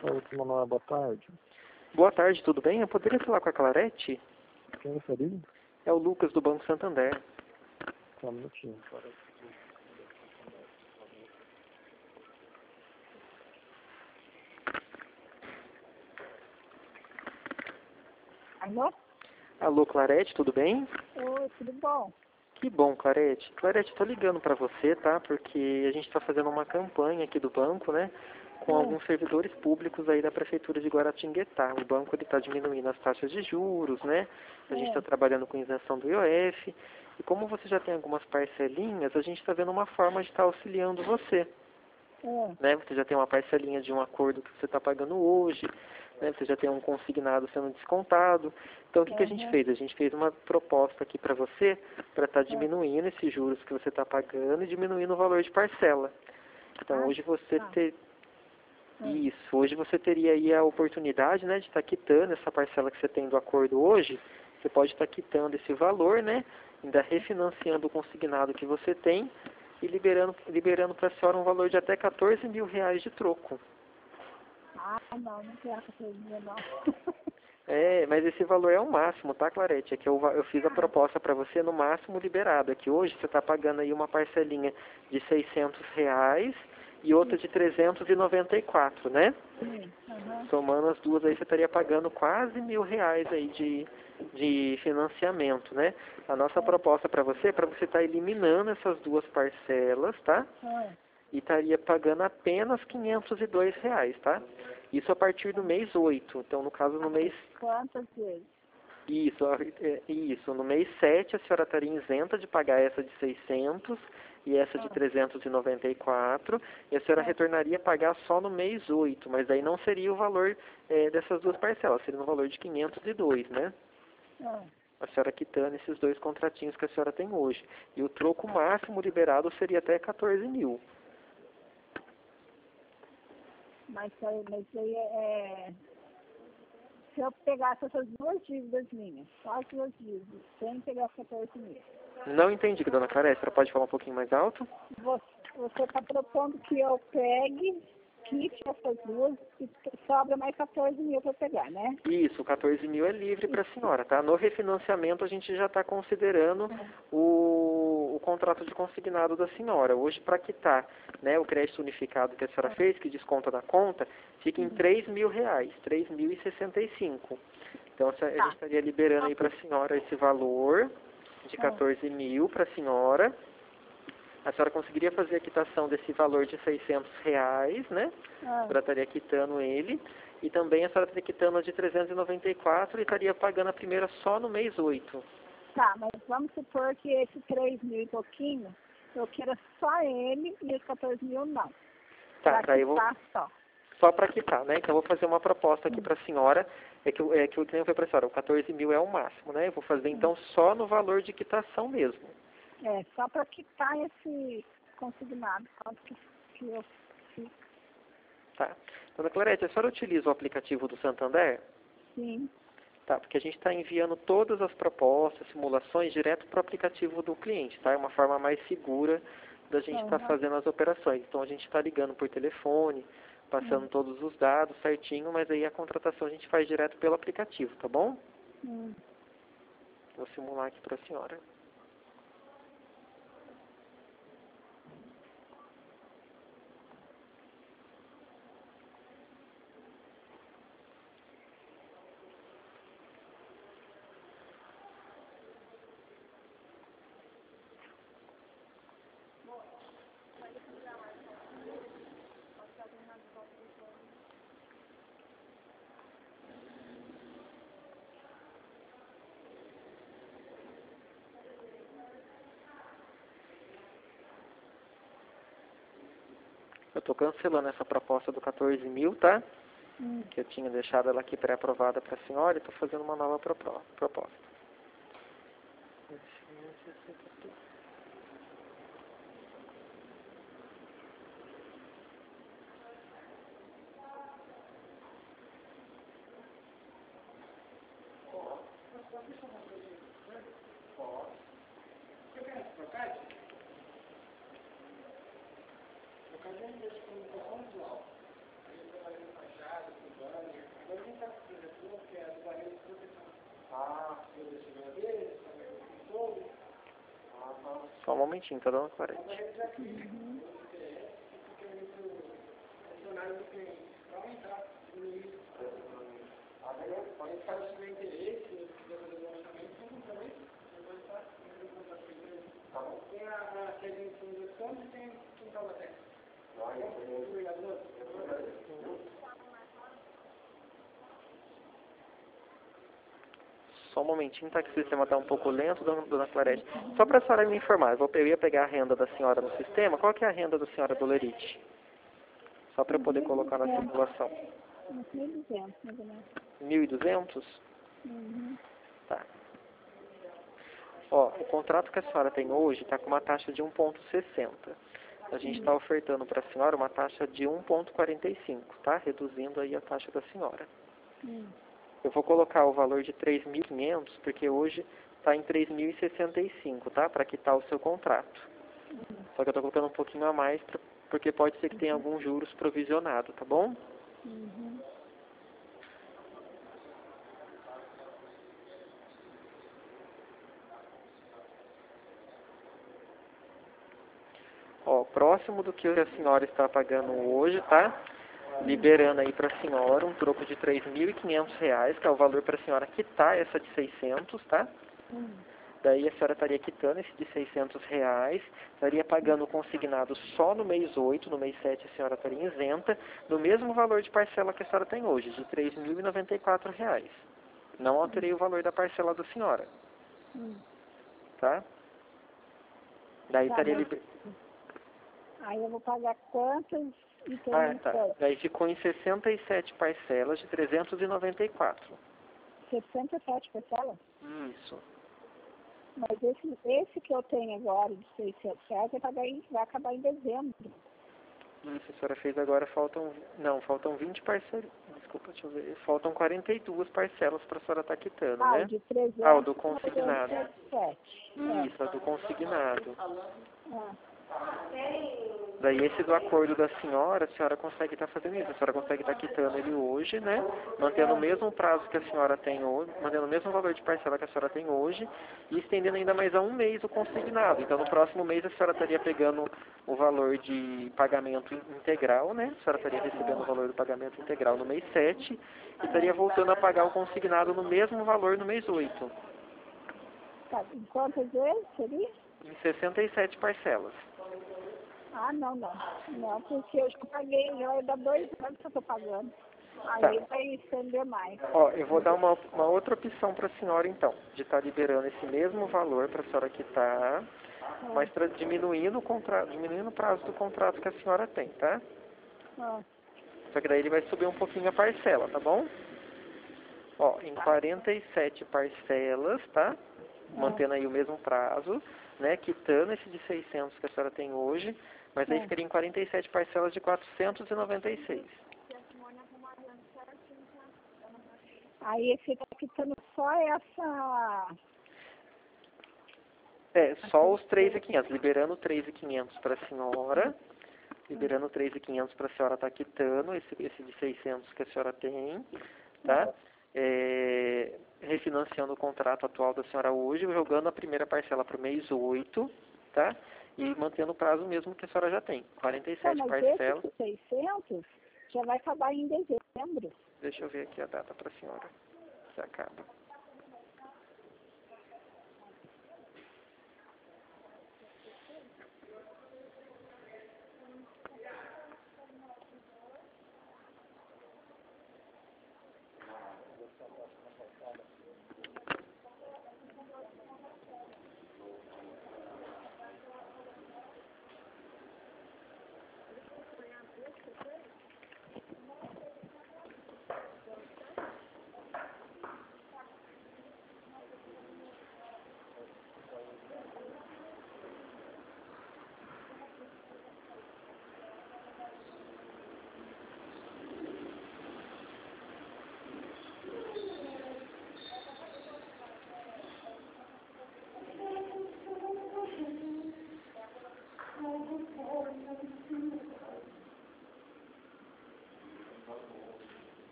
Fala, Manuel, boa tarde. Boa tarde, tudo bem? Eu poderia falar com a Clarete? Quem gostaria? É o Lucas do Banco Santander. Só um minutinho, cara. Alô? Alô, Clarete, tudo bem? Oi, tudo bom? Que bom, Clarete. Clarete, tô ligando para você, tá? Porque a gente está fazendo uma campanha aqui do banco, né? Com alguns servidores públicos aí da Prefeitura de Guaratinguetá. O banco está diminuindo as taxas de juros, né? A gente está trabalhando com isenção do IOF. E como você já tem algumas parcelinhas, a gente está vendo uma forma de estar auxiliando você. Né? Você já tem uma parcelinha de um acordo que você está pagando hoje, né? Você já tem um consignado sendo descontado. Então, o que a gente fez? A gente fez uma proposta aqui para você, para estar diminuindo esses juros que você está pagando e diminuindo o valor de parcela. Então, hoje você hoje você teria aí a oportunidade, né, de estar quitando essa parcela que você tem do acordo hoje. Você pode estar quitando esse valor, né, ainda refinanciando o consignado que você tem e liberando para a senhora um valor de até R$14 mil de troco. Ah, não quero 14 mil, não. Mas esse valor é o máximo, tá, Clarete? É que eu fiz a proposta para você no máximo liberado. É que hoje você está pagando aí uma parcelinha de R$600 e outra de 394, né? Somando as duas aí, você estaria pagando quase R$1.000 aí de financiamento, né? A nossa proposta para você é para você estar eliminando essas duas parcelas, tá? E estaria pagando apenas R$502, tá? Isso a partir do mês 8. Então, no caso, no mês... Quantas vezes? Isso. No mês 7, a senhora estaria isenta de pagar essa de 600 e essa de 394. E a senhora retornaria a pagar só no mês 8. Mas aí não seria o valor dessas duas parcelas. Seria no valor de 502, né? A senhora quitando esses dois contratinhos que a senhora tem hoje. E o troco máximo liberado seria até 14 mil. Mas aí se eu pegasse essas duas dívidas minhas, só as duas dívidas, sem pegar 14 mil. Não entendi, dona Clarete. A senhora pode falar um pouquinho mais alto? Você está propondo que eu pegue, quite essas duas e sobra mais 14 mil para pegar, né? Isso, 14 mil é livre para a senhora, tá? No refinanciamento a gente já está considerando o contrato de consignado da senhora. Hoje, para quitar, né, o crédito unificado que a senhora fez, que desconta da conta, fica em R$3.000, R$3.065. Então, a gente estaria liberando aí para a senhora esse valor de 14 mil para a senhora. A senhora conseguiria fazer a quitação desse valor de R$600, né? A senhora estaria quitando ele. E também a senhora estaria quitando a de 394 e estaria pagando a primeira só no mês 8. Tá, mas vamos supor que esse 3 mil e pouquinho, eu queira só ele e os 14 mil não. Tá, daí eu vou... Só para quitar, né? Então eu vou fazer uma proposta aqui para a senhora. É que o que nem foi para a senhora, o 14 mil é o máximo, né? Eu vou fazer então só no valor de quitação mesmo. Só para quitar esse consignado, quanto que eu fico. Tá. Dona Clarete, a senhora utiliza o aplicativo do Santander? Sim. Tá, porque a gente está enviando todas as propostas, simulações, direto para o aplicativo do cliente, tá? É uma forma mais segura da gente estar fazendo as operações. Então a gente está ligando por telefone, passando todos os dados certinho, mas aí a contratação a gente faz direto pelo aplicativo, tá bom? Vou simular aqui para a senhora. Eu estou cancelando essa proposta do 14 mil, tá? Que eu tinha deixado ela aqui pré-aprovada para a senhora e estou fazendo uma nova proposta. Só um momentinho, tá, dona Clarete? Só um momentinho, tá? Que o sistema tá um pouco lento, dona Clarete. Só para a senhora me informar, eu ia pegar a renda da senhora no sistema. Qual que é a renda da senhora do Lerite? Só para eu poder colocar na simulação. 1.200, mais ou menos. 1.200? Tá. Ó, o contrato que a senhora tem hoje está com uma taxa de 1,60. A gente está ofertando para a senhora uma taxa de 1,45, tá? Reduzindo aí a taxa da senhora. Eu vou colocar o valor de 3.500, porque hoje está em 3.065, tá? Para quitar o seu contrato. Só que eu estou colocando um pouquinho a mais, porque pode ser que tenha alguns juros provisionados, tá bom? Ó, próximo do que a senhora está pagando hoje, tá? Liberando aí para a senhora um troco de R$3.500, que é o valor para a senhora quitar essa de 600, tá? Daí a senhora estaria quitando esse de R$600, estaria pagando o consignado só no mês 8, no mês 7 a senhora estaria isenta, do mesmo valor de parcela que a senhora tem hoje, de R$3.094. Não alterei o valor da parcela da senhora. Tá? Daí estaria Aí eu vou pagar quantas e tá. Daí ficou em 67 parcelas de 394. 67 parcelas? Isso. Mas esse que eu tenho agora de R$600 vai acabar em dezembro. Isso, a senhora fez agora, faltam 20 parcelas. Desculpa, deixa eu ver. Faltam 42 parcelas para a senhora estar quitando, né? O de 300 o do consignado. Isso, É. a do consignado. Ah. Daí esse do acordo da senhora, a senhora consegue estar fazendo isso. A senhora consegue estar quitando ele hoje, né? Mantendo o mesmo prazo que a senhora tem hoje, mantendo o mesmo valor de parcela que a senhora tem hoje e estendendo ainda mais a um mês o consignado. Então no próximo mês a senhora estaria pegando o valor de pagamento integral, né? A senhora estaria recebendo o valor do pagamento integral no mês 7 e estaria voltando a pagar o consignado no mesmo valor no mês 8. Tá, em quantas vezes seria? Em 67 parcelas. Ah, não. Não, porque eu já paguei, já dá 2 anos que eu estou pagando. Aí Tá. vai estender mais. Ó, eu vou dar uma outra opção para a senhora, então, de estar liberando esse mesmo valor para a senhora quitar, mas diminuindo o prazo do contrato que a senhora tem, tá? Só que daí ele vai subir um pouquinho a parcela, tá bom? Ó, em 47 parcelas, tá? Mantendo aí o mesmo prazo, né? Quitando esse de 600 que a senhora tem hoje, mas aí ficaria em 47 parcelas de 496. Aí fica quitando só essa... Só os 3.500, liberando 3.500 para a senhora, liberando 3.500 para a senhora estar quitando, esse de 600 que a senhora tem, tá? Refinanciando o contrato atual da senhora hoje, jogando a primeira parcela para o mês 8, tá? E mantendo o prazo mesmo que a senhora já tem, 47 mas parcelas. Esse 600 já vai acabar em dezembro. Deixa eu ver aqui a data para a senhora, que acaba.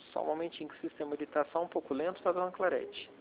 Só um momentinho que o sistema está só um pouco lento, tá, dona Clarete?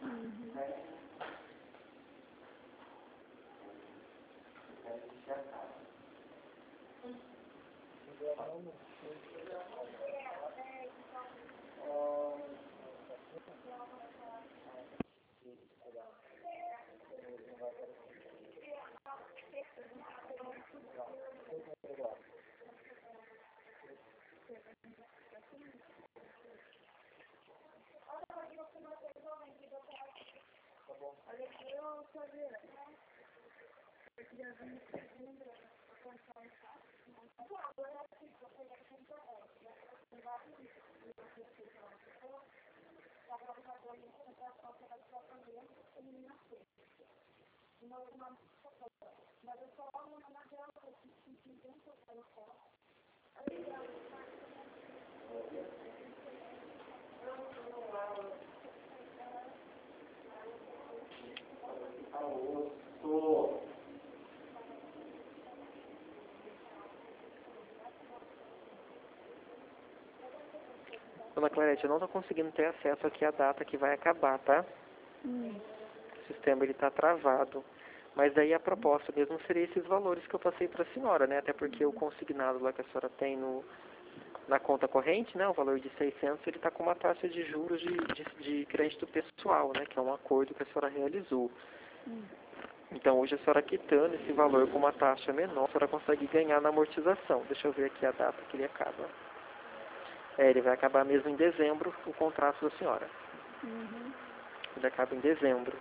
Dona Clarete, eu não estou conseguindo ter acesso aqui à data que vai acabar, tá? O sistema ele está travado. Mas daí a proposta mesmo seria esses valores que eu passei para a senhora, né? Até porque o consignado lá que a senhora tem na conta corrente, né? O valor de 600, ele está com uma taxa de juros de crédito pessoal, né? Que é um acordo que a senhora realizou. Então hoje a senhora quitando esse valor com uma taxa menor, a senhora consegue ganhar na amortização. Deixa eu ver aqui a data que ele acaba. Ele vai acabar mesmo em dezembro, o contrato da senhora. Ele acaba em dezembro.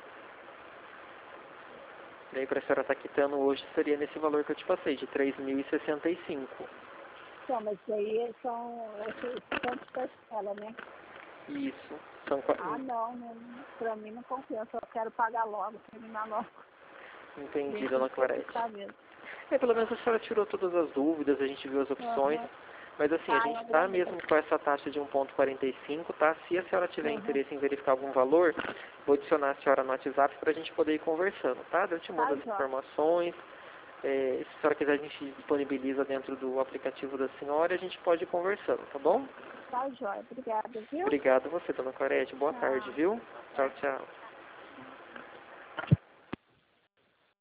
Daí para a senhora estar quitando hoje seria nesse valor que eu te passei, de 3.065. Então, mas aí são quantos parcela, né? Isso. São Não, pra mim não compensa, eu quero pagar logo, terminar logo. Entendi, dona Clarete. Mesmo. Pelo menos a senhora tirou todas as dúvidas, a gente viu as opções. Mas assim, a gente está mesmo com essa taxa de 1,45, tá? Se a senhora tiver interesse em verificar algum valor, vou adicionar a senhora no WhatsApp para a gente poder ir conversando, tá? Eu te mando as informações. Se a senhora quiser, a gente disponibiliza dentro do aplicativo da senhora e a gente pode ir conversando, tá bom? Tá, jóia. Obrigada, viu? Obrigado a você, dona Clarete. Boa tarde, viu? Tchau, tchau.